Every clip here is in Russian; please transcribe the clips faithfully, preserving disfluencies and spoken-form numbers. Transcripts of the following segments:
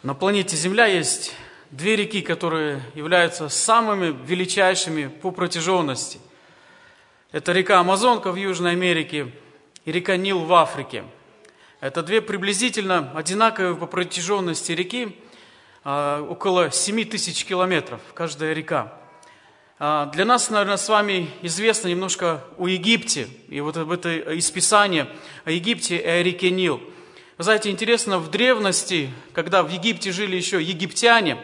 На планете Земля есть две реки, которые являются самыми величайшими по протяженности. Это река Амазонка в Южной Америке и река Нил в Африке. Это две приблизительно одинаковые по протяженности реки, около семь тысяч километров каждая река. Для нас, наверное, с вами известно немножко о Египте, и вот об это из Писания о Египте и о реке Нил. Вы знаете, интересно, в древности, когда в Египте жили еще египтяне,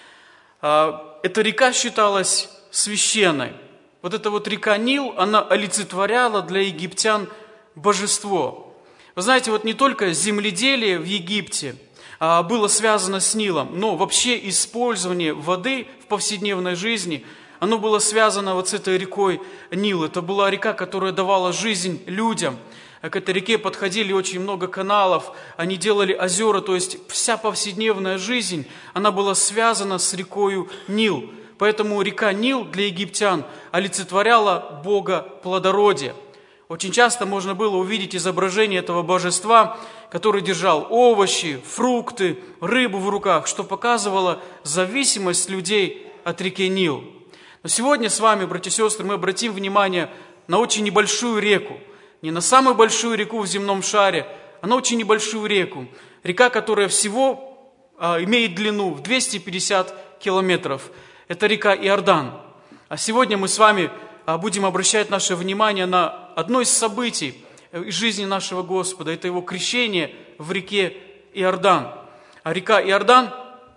эта река считалась священной. Вот эта вот река Нил, она олицетворяла для египтян божество. Вы знаете, вот не только земледелие в Египте было связано с Нилом, но вообще использование воды в повседневной жизни, оно было связано вот с этой рекой Нил. Это была река, которая давала жизнь людям. К этой реке подходили очень много каналов, они делали озера, то есть вся повседневная жизнь, она была связана с рекою Нил. Поэтому река Нил для египтян олицетворяла Бога плодородия. Очень часто можно было увидеть изображение этого божества, который держал овощи, фрукты, рыбу в руках, что показывало зависимость людей от реки Нил. Но сегодня с вами, братья и сестры, мы обратим внимание на очень небольшую реку. Не на самую большую реку в земном шаре, а на очень небольшую реку. Река, которая всего а, имеет длину в двести пятьдесят километров. Это река Иордан. А сегодня мы с вами а, будем обращать наше внимание на одно из событий из жизни нашего Господа. Это его крещение в реке Иордан. А река Иордан,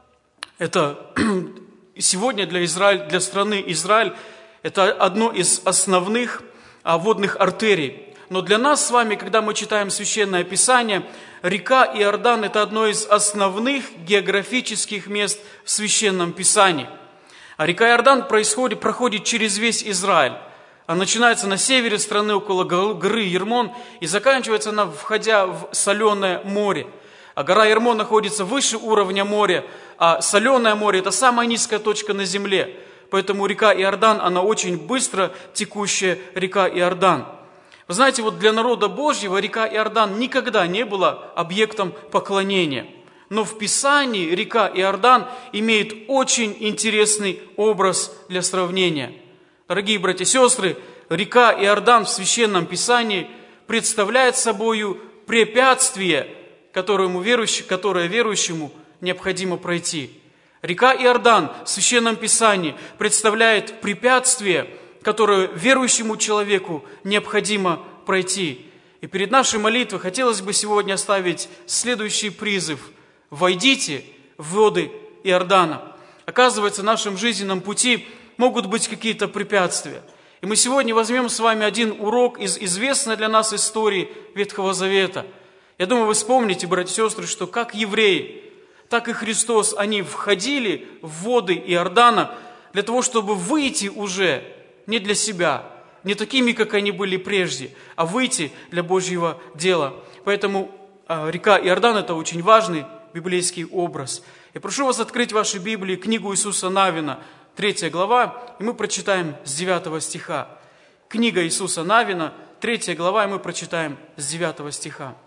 это сегодня для, Израиль, для страны Израиль, это одно из основных а, водных артерий. Но для нас с вами, когда мы читаем Священное Писание, река Иордан – это одно из основных географических мест в Священном Писании. А река Иордан происходит, проходит через весь Израиль. Она начинается на севере страны, около горы Ермон, и заканчивается она, входя в соленое море. А гора Ермон находится выше уровня моря, а соленое море – это самая низкая точка на земле. Поэтому река Иордан, она очень быстро текущая река Иордан. Вы знаете, вот для народа Божьего река Иордан никогда не была объектом поклонения. Но в Писании река Иордан имеет очень интересный образ для сравнения. Дорогие братья и сестры, река Иордан в Священном Писании представляет собою препятствие, которому верующему, которое верующему необходимо пройти. Река Иордан в Священном Писании представляет препятствие, которую верующему человеку необходимо пройти. И перед нашей молитвой хотелось бы сегодня оставить следующий призыв. Войдите в воды Иордана. Оказывается, в нашем жизненном пути могут быть какие-то препятствия. И мы сегодня возьмем с вами один урок из известной для нас истории Ветхого Завета. Я думаю, вы вспомните, братья и сестры, что как евреи, так и Христос, они входили в воды Иордана для того, чтобы выйти уже не для себя, не такими, как они были прежде, а выйти для Божьего дела. Поэтому э, река Иордан – это очень важный библейский образ. Я прошу вас открыть в вашей Библии книгу Иисуса Навина, третья глава, и мы прочитаем с девятого стиха. Книга Иисуса Навина, третья глава, и мы прочитаем с девятого стиха.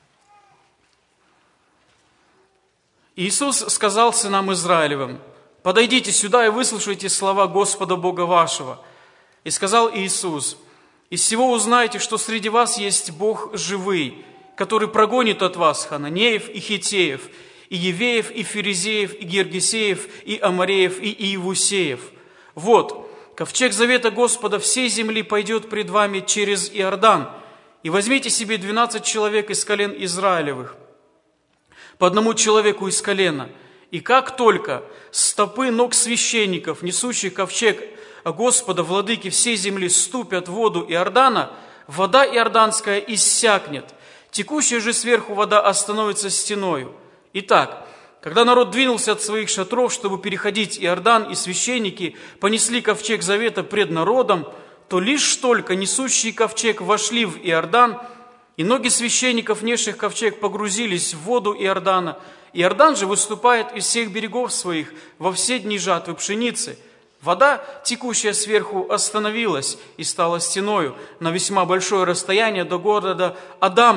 Иисус сказал сынам Израилевым: «Подойдите сюда и выслушайте слова Господа Бога вашего». И сказал Иисус: «Из всего узнаете, что среди вас есть Бог живый, который прогонит от вас хананеев и хиттеев, и евеев, и ферезеев, и гергесеев, и амореев, и иевусеев. Вот, ковчег завета Господа всей земли пойдет пред вами через Иордан, и возьмите себе двенадцать человек из колен Израилевых, по одному человеку из колена, и как только стопы ног священников, несущих ковчег Господа, владыки всей земли, ступят в воду Иордана, вода иорданская иссякнет, текущая же сверху вода остановится стеною. Итак, когда народ двинулся от своих шатров, чтобы переходить Иордан, и священники понесли ковчег завета пред народом, то лишь только несущие ковчег вошли в Иордан, и ноги священников, несших ковчег, погрузились в воду Иордана. Иордан же выступает из всех берегов своих во все дни жатвы пшеницы. Вода, текущая сверху, остановилась и стала стеною на весьма большое расстояние до города Адама,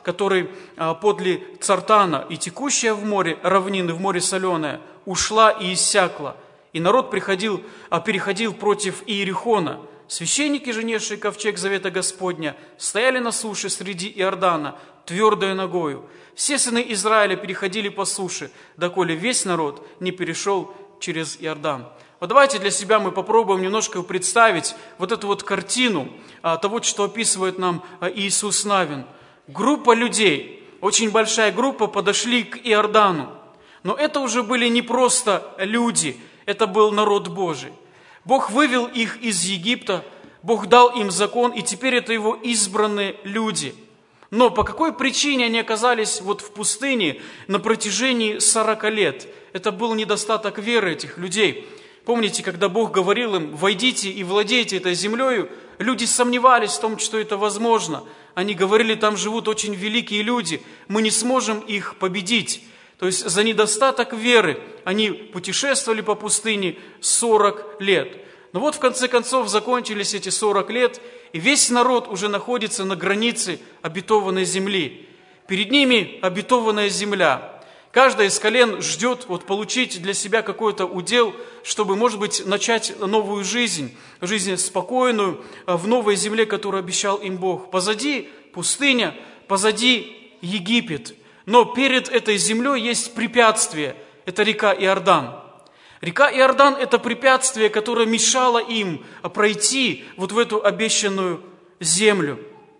который подле Цартана, и текущая в море равнины, в море соленое, ушла и иссякла. И народ приходил, переходил против Иерихона. Священники же, несшие ковчег завета Господня, стояли на суше среди Иордана, твердою ногою. Все сыны Израиля переходили по суше, доколе весь народ не перешел через Иордан. Вот давайте для себя мы попробуем немножко представить вот эту вот картину а, того, что описывает нам а, Иисус Навин. Группа людей, очень большая группа, подошли к Иордану. Но это уже были не просто люди, это был народ Божий. Бог вывел их из Египта, Бог дал им закон, и теперь это его избранные люди. Но по какой причине они оказались вот в пустыне на протяжении сорока лет? Это был недостаток веры этих людей. Помните, когда Бог говорил им: «Войдите и владейте этой землею», люди сомневались в том, что это возможно. Они говорили: «Там живут очень великие люди, мы не сможем их победить». То есть за недостаток веры они путешествовали по пустыне сорок лет. Но вот в конце концов закончились эти сорок лет, и весь народ уже находится на границе обетованной земли. Перед ними обетованная земля. Каждая из колен ждет вот получить для себя какой-то удел, чтобы, может быть, начать новую жизнь, жизнь спокойную в новой земле, которую обещал им Бог. Позади пустыня, позади Египет. Но перед этой землей есть препятствие. Это река Иордан. Река Иордан – это препятствие, которое мешало им пройти вот в эту обещанную землю.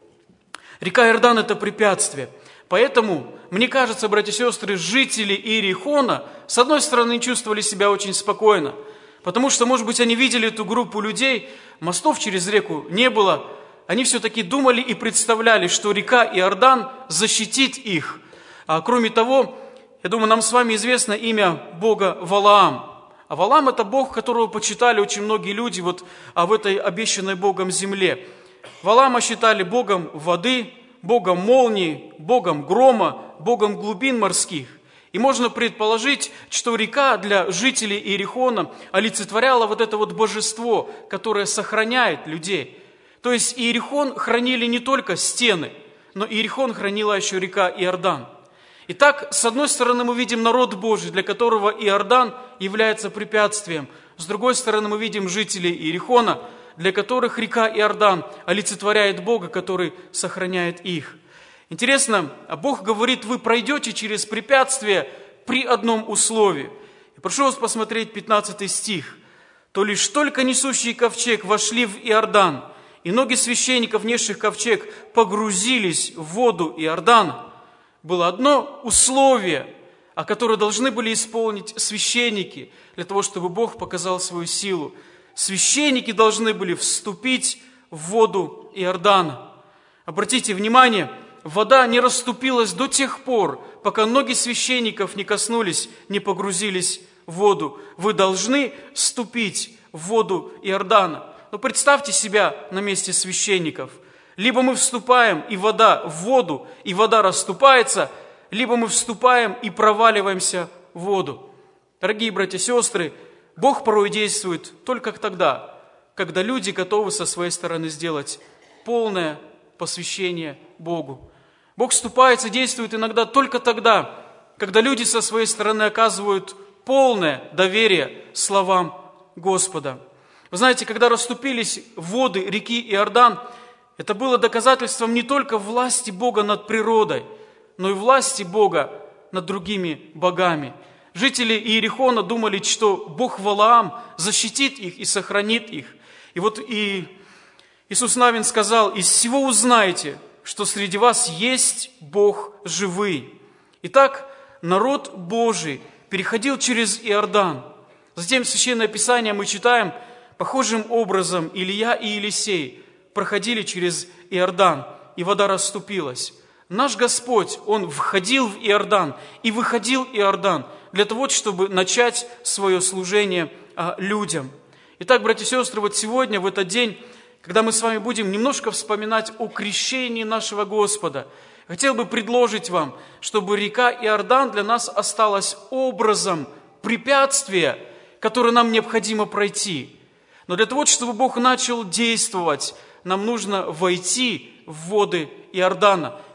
Река Иордан – это препятствие. Поэтому, мне кажется, братья и сестры, жители Иерихона, с одной стороны, чувствовали себя очень спокойно, потому что, может быть, они видели эту группу людей, мостов через реку не было. Они все-таки думали и представляли, что река Иордан защитит их. А кроме того, я думаю, нам с вами известно имя Бога Валаам. А Валаам – это Бог, которого почитали очень многие люди вот, а в этой обещанной Богом земле. Валаама считали Богом воды, Богом молнии, Богом грома, Богом глубин морских. И можно предположить, что река для жителей Иерихона олицетворяла вот это вот божество, которое сохраняет людей. То есть Иерихон хранили не только стены, но Иерихон хранила еще река Иордан. Итак, с одной стороны, мы видим народ Божий, для которого Иордан является препятствием. С другой стороны, мы видим жителей Иерихона, для которых река Иордан олицетворяет Бога, который сохраняет их. Интересно, Бог говорит: вы пройдете через препятствие при одном условии. И прошу вас посмотреть пятнадцатый стих. «То лишь только несущие ковчег вошли в Иордан, и ноги священников, несших ковчег, погрузились в воду Иордана». Было одно условие, о которое должны были исполнить священники, для того, чтобы Бог показал свою силу. Священники должны были вступить в воду Иордана. Обратите внимание, вода не расступилась до тех пор, пока ноги священников не коснулись, не погрузились в воду. Вы должны вступить в воду Иордана. Но представьте себя на месте священников. Либо мы вступаем, и вода в воду, и вода расступается, либо мы вступаем и проваливаемся в воду. Дорогие братья и сестры, Бог порой действует только тогда, когда люди готовы со своей стороны сделать полное посвящение Богу. Бог вступается, действует иногда только тогда, когда люди со своей стороны оказывают полное доверие словам Господа. Вы знаете, когда расступились воды реки Иордан, это было доказательством не только власти Бога над природой, но и власти Бога над другими богами. Жители Иерихона думали, что Бог Валаам защитит их и сохранит их. И вот и Иисус Навин сказал: «Из всего узнаете, что среди вас есть Бог живый». Итак, народ Божий переходил через Иордан. Затем в Священное Писание мы читаем: похожим образом Илия и Елисей проходили через Иордан, и вода расступилась. Наш Господь, Он входил в Иордан и выходил Иордан для того, чтобы начать свое служение людям. Итак, братья и сестры, вот сегодня, в этот день, когда мы с вами будем немножко вспоминать о крещении нашего Господа, хотел бы предложить вам, чтобы река Иордан для нас осталась образом препятствия, которое нам необходимо пройти. Но для того, чтобы Бог начал действовать, нам нужно войти в воды Иордана,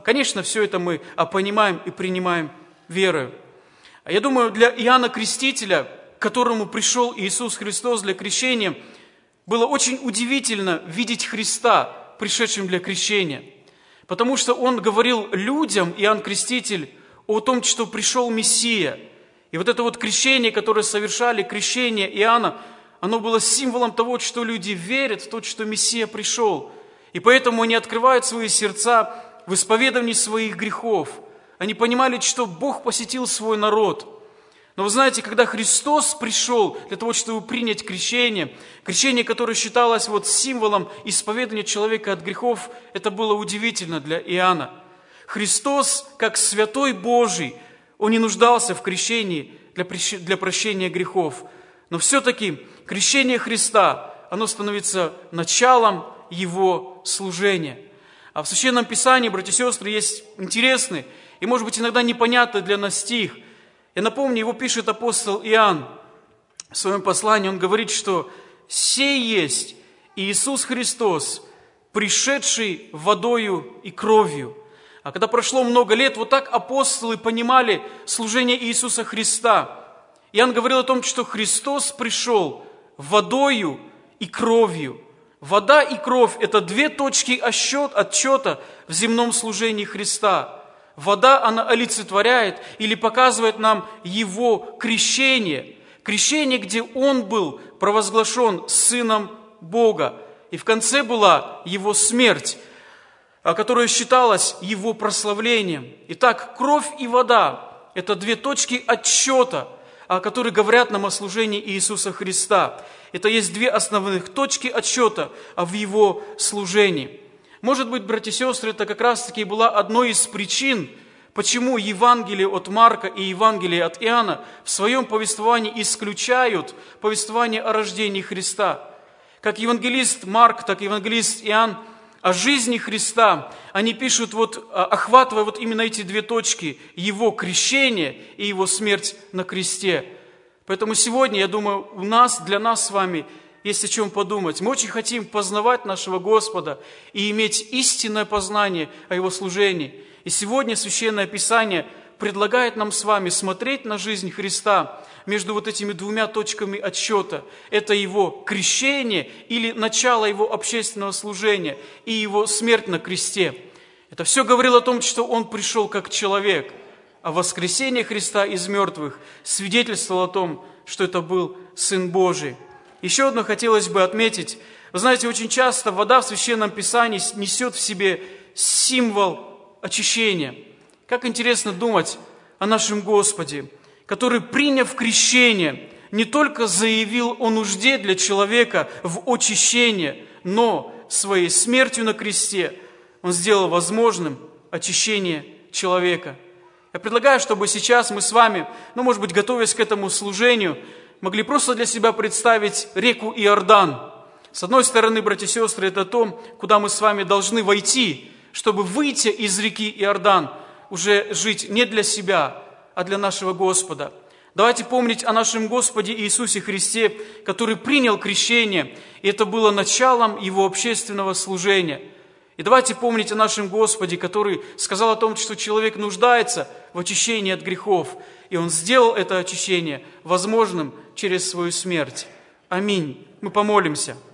Конечно, все это мы понимаем и принимаем верою. Я думаю, для Иоанна Крестителя, к которому пришел Иисус Христос для крещения, было очень удивительно видеть Христа, пришедшим для крещения. Потому что он говорил людям, Иоанн Креститель, о том, что пришел Мессия. И вот это вот крещение, которое совершали, крещение Иоанна, оно было символом того, что люди верят в то, что Мессия пришел. И поэтому они открывают свои сердца в исповедании своих грехов. Они понимали, что Бог посетил свой народ. Но вы знаете, когда Христос пришел для того, чтобы принять крещение, крещение, которое считалось вот символом исповедания человека от грехов, это было удивительно для Иоанна. Христос, как Святой Божий, Он не нуждался в крещении для прощения грехов. Но все-таки крещение Христа, оно становится началом Его служения. А в Священном Писании, братья и сестры, есть интересный и, может быть, иногда непонятный для нас стих. Я напомню, его пишет апостол Иоанн в своем послании. Он говорит, что «сей есть Иисус Христос, пришедший водою и кровью». А когда прошло много лет, вот так апостолы понимали служение Иисуса Христа. Иоанн говорил о том, что Христос пришел водою и кровью. Вода и кровь – это две точки отсчета в земном служении Христа. Вода, она олицетворяет или показывает нам Его крещение. Крещение, где Он был провозглашен Сыном Бога. И в конце была Его смерть, которая считалась Его прославлением. Итак, кровь и вода – это две точки отсчета, которые говорят нам о служении Иисуса Христа. Это есть две основных точки отсчета в Его служении. Может быть, братья и сестры, это как раз-таки была одной из причин, почему Евангелие от Марка и Евангелие от Иоанна в своем повествовании исключают повествование о рождении Христа. Как евангелист Марк, так и евангелист Иоанн о жизни Христа, они пишут, вот, охватывая вот именно эти две точки, Его крещение и Его смерть на кресте. Поэтому сегодня, я думаю, у нас, для нас с вами есть о чем подумать. Мы очень хотим познавать нашего Господа и иметь истинное познание о Его служении. И сегодня Священное Писание предлагает нам с вами смотреть на жизнь Христа между вот этими двумя точками отсчета. Это Его крещение или начало Его общественного служения и Его смерть на кресте. Это все говорило о том, что Он пришел как человек, а воскресение Христа из мертвых свидетельствовало о том, что это был Сын Божий. Еще одно хотелось бы отметить. Вы знаете, очень часто вода в Священном Писании несет в себе символ очищения. Как интересно думать о нашем Господе, который, приняв крещение, не только заявил о нужде для человека в очищении, но своей смертью на кресте Он сделал возможным очищение человека. Я предлагаю, чтобы сейчас мы с вами, ну, может быть, готовясь к этому служению, могли просто для себя представить реку Иордан. С одной стороны, братья и сестры, это то, куда мы с вами должны войти, чтобы выйти из реки Иордан, уже жить не для себя, а для нашего Господа. Давайте помнить о нашем Господе Иисусе Христе, который принял крещение, и это было началом Его общественного служения. И давайте помнить о нашем Господе, который сказал о том, что человек нуждается в очищении от грехов, и Он сделал это очищение возможным через свою смерть. Аминь. Мы помолимся.